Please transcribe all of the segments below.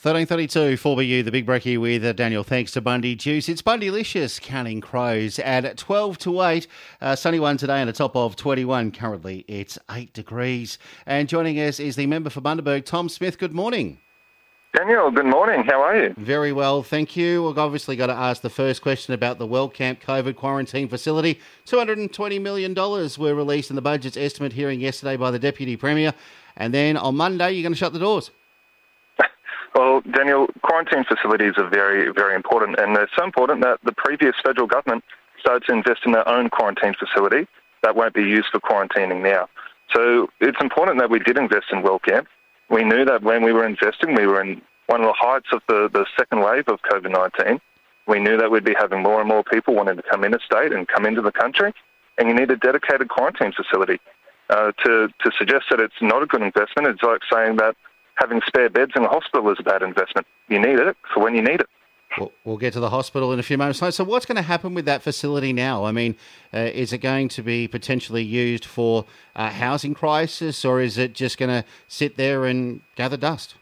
13:32 4BU, the Big Break here with Daniel. Thanks to Bundy Juice. It's Bundylicious, Counting Crows at 12 to 8. Sunny one today and a top of 21. Currently, it's 8 degrees. And joining us is the member for Bundaberg, Tom Smith. Good morning. Daniel, good morning. How are you? Very well, thank you. We've obviously got to ask the first question about the Wellcamp COVID quarantine facility. $220 million were released in the budget's estimate hearing yesterday by the Deputy Premier. And then on Monday, you're going to shut the doors. Well, Daniel, quarantine facilities are very, very important, and they're so important that the previous federal government started to invest in their own quarantine facility that won't be used for quarantining now. So it's important that we did invest in Wellcamp. We knew that when we were investing, we were in one of the heights of the second wave of COVID-19. We knew that we'd be having more and more people wanting to come interstate and come into the country, and you need a dedicated quarantine facility. To suggest that it's not a good investment, it's like saying that having spare beds in a hospital is a bad investment. You need it for when you need it. We'll get to the hospital in a few moments. So what's going to happen with that facility now? I mean, is it going to be potentially used for a housing crisis, or is it just going to sit there and gather dust?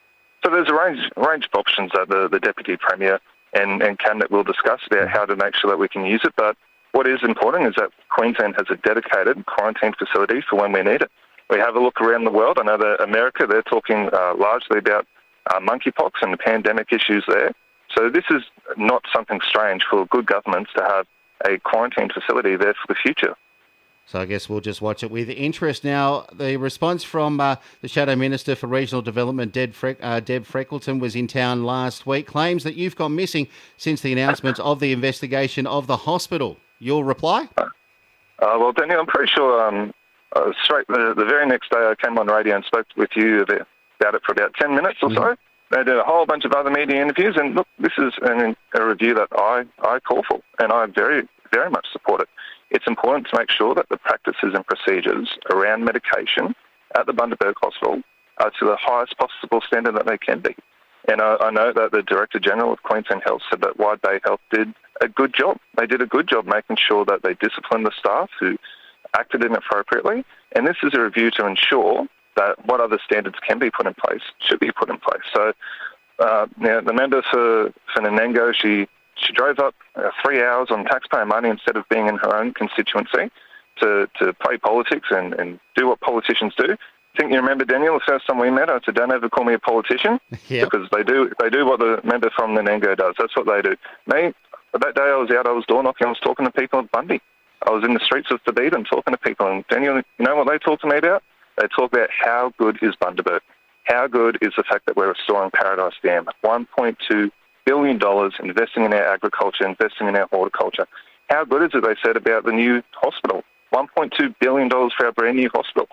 So there's a range of options that the Deputy Premier and Cabinet will discuss about how to make sure that we can use it. But what is important is that Queensland has a dedicated quarantine facility for when we need it. We have a look around the world. I know that America, they're talking largely about monkeypox and the pandemic issues there. So this is not something strange for good governments to have a quarantine facility there for the future. So I guess we'll just watch it with interest. Now, the response from the Shadow Minister for Regional Development, Deb Freckleton, was in town last week, claims that you've gone missing since the announcement of the investigation of the hospital. Your reply? Well, Daniel, I'm pretty sure straight the very next day I came on radio and spoke with you about it for about 10 minutes or so. They did a whole bunch of other media interviews, and look, this is a review that I call for, and I very, very much support it. It's important to make sure that the practices and procedures around medication at the Bundaberg Hospital are to the highest possible standard that they can be. And I know that the Director General of Queensland Health said that Wide Bay Health did a good job. They did a good job making sure that they disciplined the staff who acted inappropriately, and this is a review to ensure that what other standards can be put in place should be put in place. So now the member for Nanango, she drove up 3 hours on taxpayer money instead of being in her own constituency to play politics and do what politicians do. I think you remember, Daniel, the first time we met, I said, don't ever call me a politician, because they do what the member from Nanango does. That's what they do. Me, that day I was out, I was door knocking, I was talking to people at Bundy. I was in the streets of Thebeden talking to people, and Daniel, you know what they talk to me about? They talk about how good is Bundaberg. How good is the fact that we're restoring Paradise Dam? $1.2 billion investing in our agriculture, investing in our horticulture. How good is it, they said, about the new hospital? $1.2 billion for our brand new hospital.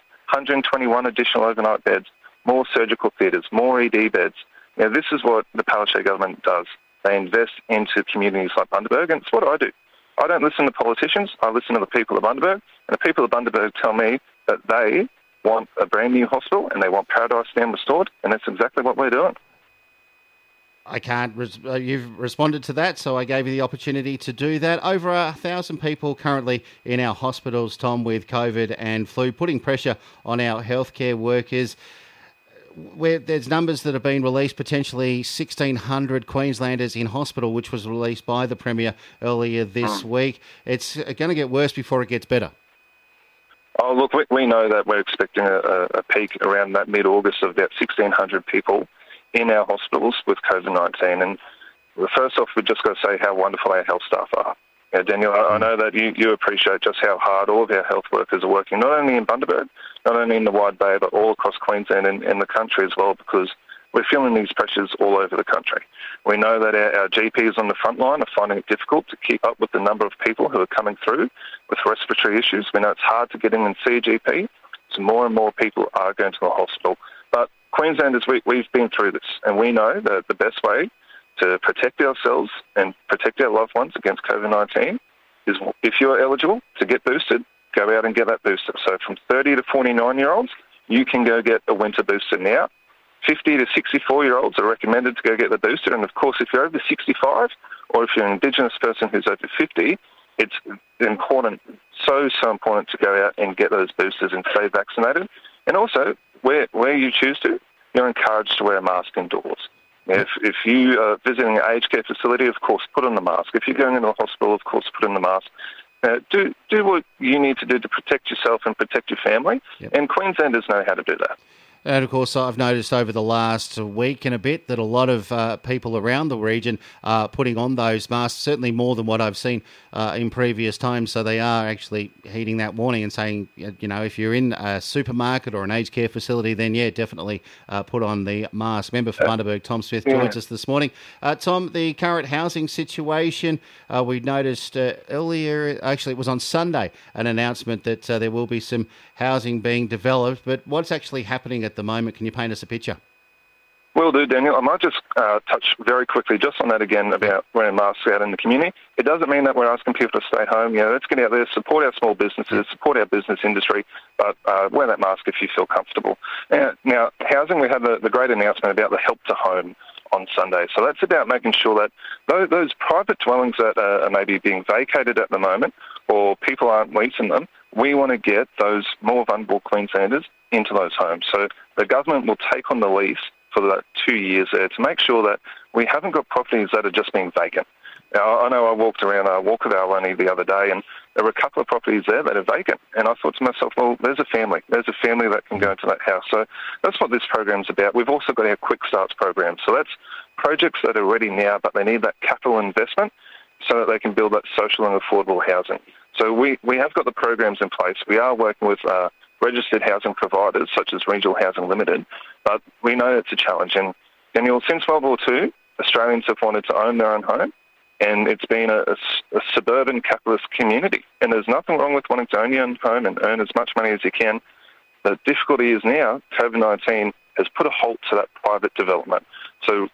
121 additional overnight beds, more surgical theatres, more ED beds. Now, this is what the Palaszczuk government does. They invest into communities like Bundaberg, and it's what I do. I don't listen to politicians, I listen to the people of Bundaberg, and the people of Bundaberg tell me that they want a brand new hospital and they want Paradise Dam restored, and that's exactly what we're doing. I can't. You've responded to that, so I gave you the opportunity to do that. Over 1,000 people currently in our hospitals, Tom, with COVID and flu, putting pressure on our healthcare workers. Where there's numbers that have been released, potentially 1,600 Queenslanders in hospital, which was released by the Premier earlier this week. It's going to get worse before it gets better. Oh, look, we know that we're expecting a peak around that mid-August of about 1,600 people in our hospitals with COVID-19. And first off, we've just got to say how wonderful our health staff are. Yeah, Daniel, I know that you appreciate just how hard all of our health workers are working, not only in Bundaberg, not only in the Wide Bay, but all across Queensland and the country as well, because we're feeling these pressures all over the country. We know that our GPs on the front line are finding it difficult to keep up with the number of people who are coming through with respiratory issues. We know it's hard to get in and see a GP, so more and more people are going to the hospital. But Queenslanders, we've been through this, and we know that the best way to protect ourselves and protect our loved ones against COVID-19 is, if you're eligible to get boosted, go out and get that booster. So from 30 to 49-year-olds, you can go get a winter booster now. 50 to 64-year-olds are recommended to go get the booster. And, of course, if you're over 65 or if you're an Indigenous person who's over 50, it's important, so important to go out and get those boosters and stay vaccinated. And also, where you choose to, you're encouraged to wear a mask indoors. If you are visiting an aged care facility, of course, put on the mask. If you're going into a hospital, of course, put on the mask. Do what you need to do to protect yourself and protect your family, and Queenslanders know how to do that. And, of course, I've noticed over the last week and a bit that a lot of people around the region are putting on those masks, certainly more than what I've seen in previous times. So they are actually heeding that warning and saying, if you're in a supermarket or an aged care facility, then, definitely put on the mask. Member for Bundaberg, Tom Smith, joins us this morning. Tom, the current housing situation, we noticed earlier, actually it was on Sunday, an announcement that there will be some housing being developed. But what's actually happening at the moment? Can you paint us a picture? Will do, Daniel. I might just touch very quickly just on that again about wearing masks out in the community. It doesn't mean that we're asking people to stay home. Let's get out there, support our small businesses, support our business industry, but wear that mask if you feel comfortable. Now, housing, we had the great announcement about the Help to Home on Sunday. So that's about making sure that those private dwellings that are maybe being vacated at the moment or people aren't leasing them, we want to get those more vulnerable Queenslanders into those homes. So the government will take on the lease for that 2 years there to make sure that we haven't got properties that are just being vacant. Now, I know I walked around Walkervale only the other day, and there were a couple of properties there that are vacant. And I thought to myself, well, there's a family. There's a family that can go into that house. So that's what this program's about. We've also got our Quick Starts program. So that's projects that are ready now, but they need that capital investment so that they can build that social and affordable housing. So we have got the programs in place. We are working with registered housing providers such as Regional Housing Limited, but we know it's a challenge. And Daniel, since World War II, Australians have wanted to own their own home, and it's been a suburban capitalist community. And there's nothing wrong with wanting to own your own home and earn as much money as you can. The difficulty is now COVID-19 has put a halt to that private development. So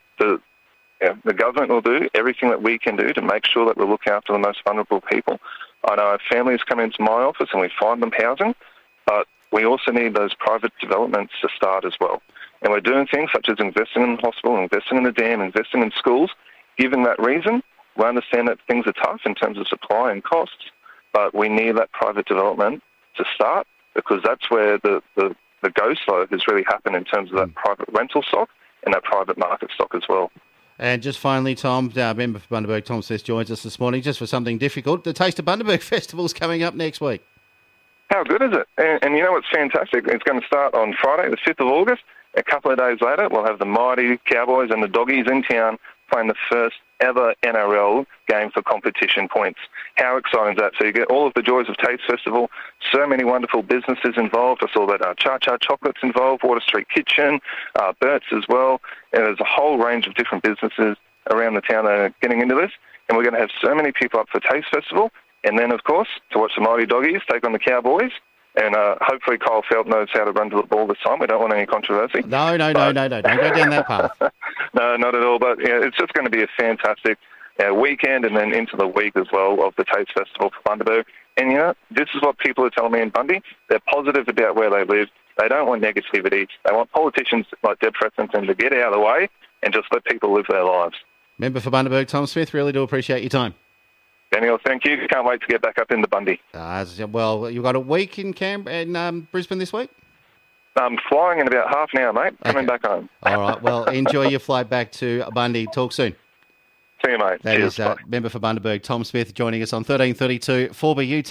the government will do everything that we can do to make sure that we look after the most vulnerable people. I know families come into my office and we find them housing, but we also need those private developments to start as well. And we're doing things such as investing in the hospital, investing in the dam, investing in schools. Given that reason, we understand that things are tough in terms of supply and costs, but we need that private development to start because that's where the go slow has really happened in terms of that private rental stock and that private market stock as well. And just finally, Tom, member for Bundaberg, Tom Smith, joins us this morning just for something difficult. The Taste of Bundaberg Festival is coming up next week. How good is it? And you know what's fantastic? It's going to start on Friday, the 5th of August. A couple of days later, we'll have the mighty Cowboys and the Doggies in town playing the first ever NRL game for competition points. How exciting is that? So you get all of the joys of Taste Festival, so many wonderful businesses involved. I saw that Cha Cha Chocolates involved, Water Street Kitchen, Bert's as well. And there's a whole range of different businesses around the town that are getting into this. And we're going to have so many people up for Taste Festival. And then, of course, to watch the mighty Doggies take on the Cowboys. And hopefully Kyle Felt knows how to run to the ball this time. We don't want any controversy. No. Don't go down that path. No, not at all. But it's just going to be a fantastic weekend and then into the week as well of the Taste Festival for Bundaberg. And, this is what people are telling me in Bundy. They're positive about where they live. They don't want negativity. They want politicians like Deb Fressenton to get out of the way and just let people live their lives. Member for Bundaberg, Tom Smith, really do appreciate your time. Daniel, thank you. Can't wait to get back up in the Bundy. Well, you've got a week in Brisbane this week? I'm flying in about half an hour, mate. Coming back home. All right. Well, enjoy your flight back to Bundy. Talk soon. See you, mate. That Cheers. is member for Bundaberg, Tom Smith, joining us on 1332 4BU.